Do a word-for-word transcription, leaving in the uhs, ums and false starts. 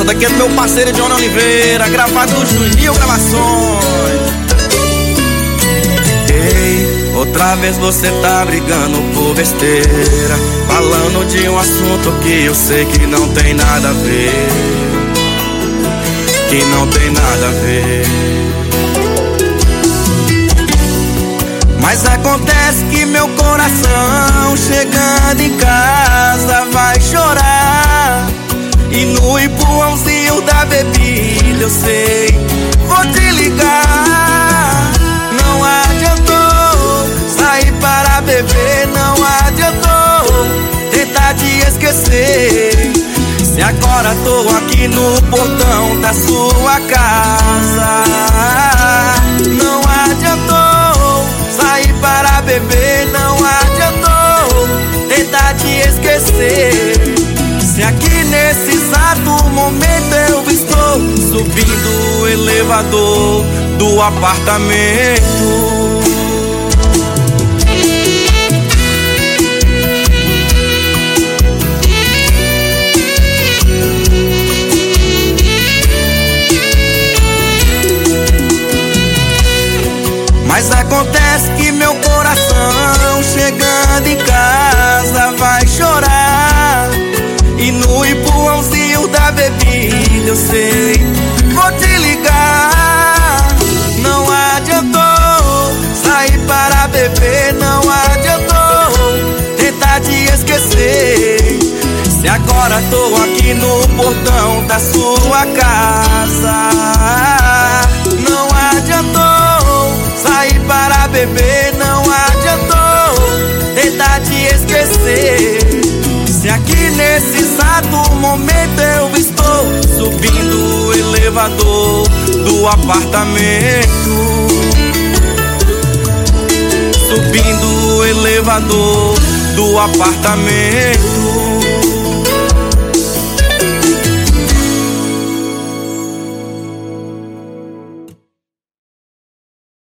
daqui é do meu parceiro Johnny Oliveira, gravado no Juninho Gravações. Ei, outra vez você tá brigando por besteira, falando de um assunto que eu sei que não tem nada a ver, que não tem nada a ver. Mas acontece que meu coração, chegando em casa, vai chorar. E no empurrãozinho da bebida eu sei, vou te ligar. Não adiantou sair para beber, não adiantou tentar te esquecer. Se agora tô aqui no portão da sua casa, não adiantou sair para beber, não adiantou tentar te esquecer. Se aqui nesse exato momento eu estou subindo o elevador do apartamento. Mas acontece que meu coração, chegando em casa, vai chorar. E no empurrãozinho da bebida eu sei, vou te ligar. Não adiantou sair para beber, não adiantou tentar te esquecer. Se agora tô aqui no portão da sua casa, não adiantou sair para beber, não adiantou tentar te esquecer. Se aqui nesse exato momento eu estou subindo o elevador do apartamento, subindo o elevador do apartamento.